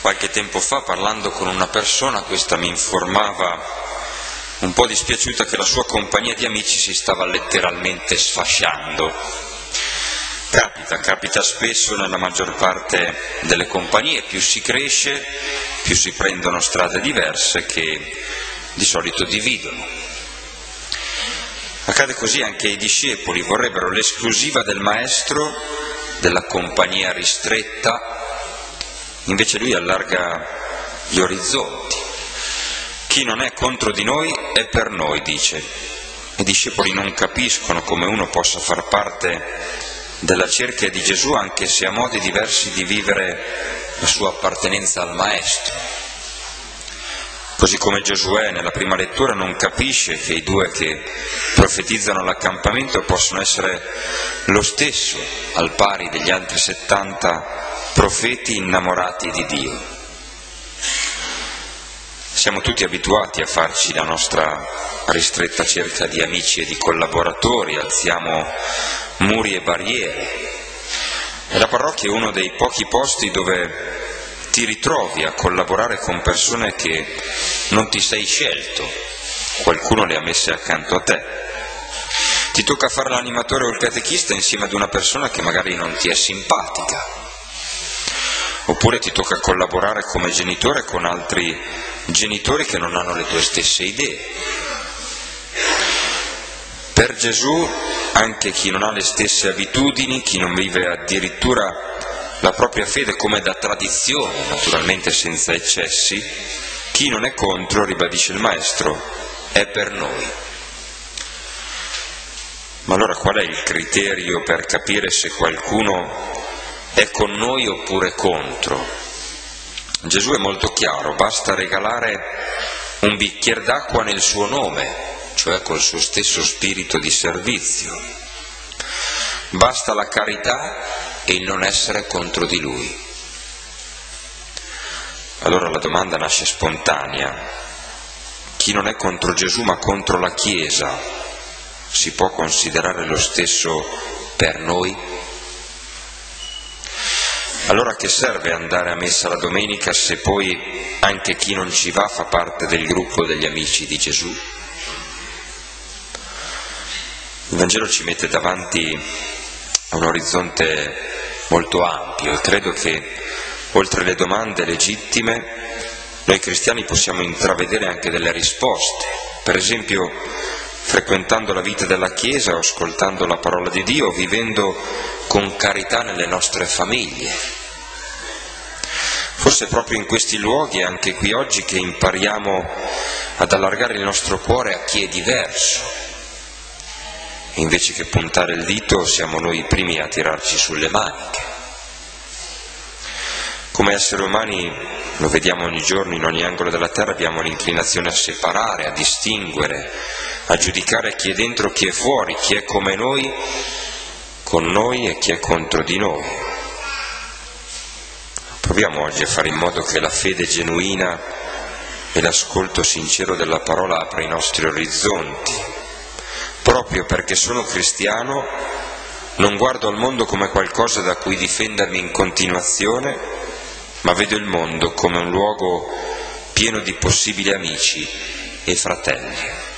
Qualche tempo fa, parlando con una persona, questa mi informava, un po' dispiaciuta, che la sua compagnia di amici si stava letteralmente sfasciando. Capita spesso nella maggior parte delle compagnie, più si cresce, più si prendono strade diverse che di solito dividono. Accade così anche ai discepoli, vorrebbero l'esclusiva del maestro, della compagnia ristretta, invece lui allarga gli orizzonti. Chi non è contro di noi è per noi, dice. I discepoli non capiscono come uno possa far parte della cerchia di Gesù anche se ha modi diversi di vivere la sua appartenenza al Maestro. Così come Giosuè nella prima lettura non capisce che i due che profetizzano l'accampamento possono essere lo stesso, al pari degli altri 70 profeti innamorati di Dio. Siamo tutti abituati a farci la nostra ristretta cerca di amici e di collaboratori, alziamo muri e barriere. E la parrocchia è uno dei pochi posti dove ti ritrovi a collaborare con persone che non ti sei scelto, qualcuno le ha messe accanto a te. Ti tocca fare l'animatore o il catechista insieme ad una persona che magari non ti è simpatica. Oppure ti tocca collaborare come genitore con altri genitori che non hanno le tue stesse idee. Per Gesù anche chi non ha le stesse abitudini, chi non vive addirittura la propria fede come da tradizione, naturalmente senza eccessi, chi non è contro, ribadisce il Maestro, è per noi. Ma allora qual è il criterio per capire se qualcuno è con noi oppure contro? Gesù è molto chiaro, basta regalare un bicchiere d'acqua nel suo nome, cioè col suo stesso spirito di servizio. Basta la carità e il non essere contro di Lui. Allora la domanda nasce spontanea. Chi non è contro Gesù ma contro la Chiesa si può considerare lo stesso per noi? Allora che serve andare a messa la domenica se poi anche chi non ci va fa parte del gruppo degli amici di Gesù? Il Vangelo ci mette davanti a un orizzonte molto ampio e credo che oltre le domande legittime noi cristiani possiamo intravedere anche delle risposte. Per esempio, frequentando la vita della Chiesa, ascoltando la parola di Dio, vivendo con carità nelle nostre famiglie. Forse proprio in questi luoghi, anche qui oggi, che impariamo ad allargare il nostro cuore a chi è diverso. E invece che puntare il dito, siamo noi i primi a tirarci sulle maniche. Come esseri umani, lo vediamo ogni giorno in ogni angolo della terra, abbiamo l'inclinazione a separare, a distinguere, a giudicare chi è dentro, chi è fuori, chi è come noi, con noi e chi è contro di noi. Proviamo oggi a fare in modo che la fede genuina e l'ascolto sincero della parola apra i nostri orizzonti. Proprio perché sono cristiano, non guardo al mondo come qualcosa da cui difendermi in continuazione, ma vedo il mondo come un luogo pieno di possibili amici e fratelli.